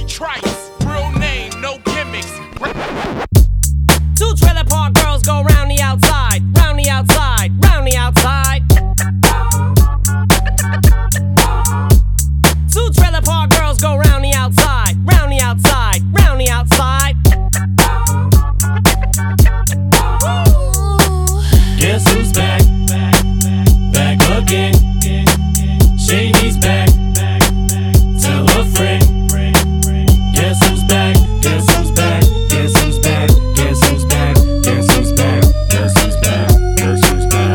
Trice, real name, no gimmicks. Two trailer park girls go round the outside, round the outside, round the outside. Two trailer park girls go round the outside, round the outside, round the outside. Guess who's back? Back again. Shady's back. Tell a friend. Guess who's back? Guess who's back? Guess who's back? Guess who's back? Guess who's back? Guess who's back? Guess who's back?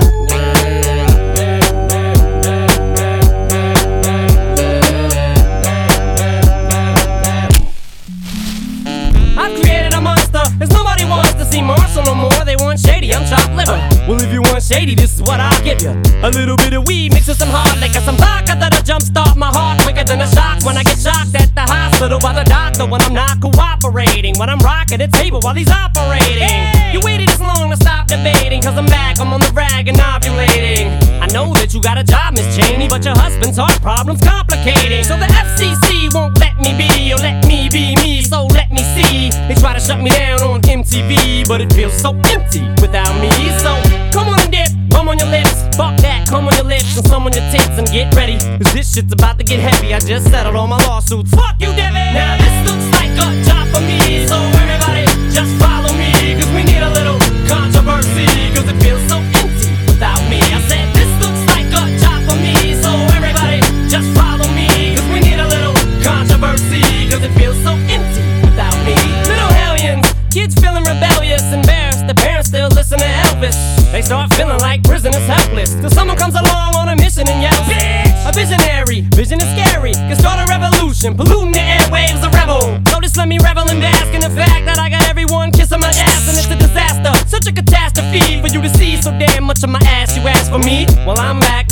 I've created a monster, cause nobody wants to see Marshall no more. They want Shady, I'm chopped liver. Well, if you want Shady, this is what I'll give you. A little bit of weed mixed with some hard liquor, some vodka that'll jumpstart my heart quicker than a shock when I get shocked at the hospital by the doctor when I'm not cooperating, when I'm rocking the table while he's operating. You waited this long to stop debating, cause I'm back, I'm on the rag and ovulating. I know that you got a job, Miss Cheney, but your husband's heart problem's complicating. So the FCC won't let me be, or let me be me, so let me see. They try to shut me down on MTV, but it feels so empty without me. So come on and dip, bum on your lips, fuck that, come on your lips and some on your tits and get ready, cause this shit's about to get heavy. I just settled all my lawsuits, fuck you, Debbie. Now this looks like a job for me, so everybody just follow me, cause we need a little controversy, cause it feels so empty without me. I said this looks like a job for me, so everybody just follow me, cause we need a little controversy, cause it feels so empty without me. Little hellions, kids feeling rebellious, embarrassed, the parents still listen to Elvis. They start feeling like prisoners helpless, till someone comes along on a mission and yells, bitch! A visionary, vision is scary, can start a revolution, polluting the airwaves, a rebel. So just let me revel and bask in the fact that I got everyone kissing my ass, and it's a disaster, such a catastrophe for you to see so damn much of my ass. You ask for me, well I'm back.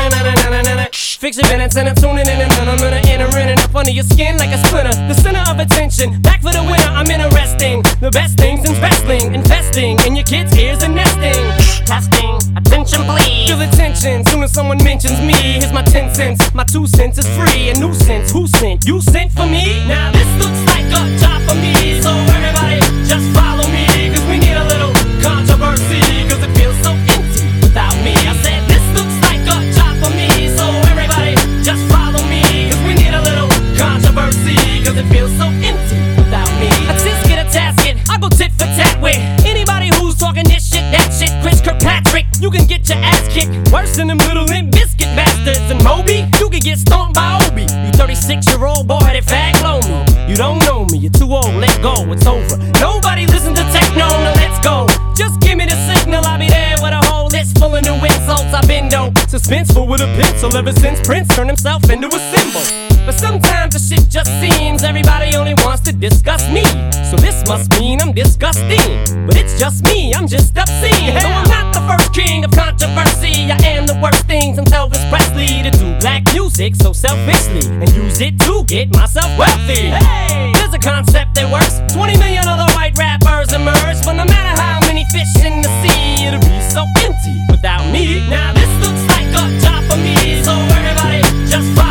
Fix your minutes and I'm tuning in, and I'm gonna enter in and up under your skin like a splinter. The center of attention, back for the winner. I'm interesting, the best things in wrestling, investing in your kids' ears and nesting. Testing, attention please. Feel the tension, soon as someone mentions me. Here's my 10 cents, my 2 cents is free. A nuisance, who sent? You sent for me? Now this looks like a job for me, so everybody just follow me, cause we need a little controversy, cause it feels so empty without me. I said this looks like a job for me, so everybody just follow me, cause we need a little controversy, cause it feels so empty without me. A tisket, a tasket, I go tit for tat with anybody who's talking this shit, that shit. Chris Kirkpatrick, you can get your ass kicked worse than them little Limp Biscuit bastards. And Moby, you can get stomped by Obi. You 36-year-old boy that fag blow me. You don't know me, you're too old, let go, it's over. Nobody listen to techno, now let's go. Just give me the signal, I'll be there with a whole list full of new insults. I've been dope, suspenseful with a pencil ever since Prince turned himself into a symbol. But sometimes the shit just seems everybody only wants to discuss me. So this must mean I'm disgusting, but it's just me, I'm just obscene. Though I'm not the first king of controversy, I am the worst things in Elvis Presley to do black music so selfishly and use it to get myself wealthy. Hey, there's a concept that works. 20 million other white rappers emerge, but no matter how many fish in the sea, it'll be so empty without me. Now this looks like a job for me, so everybody just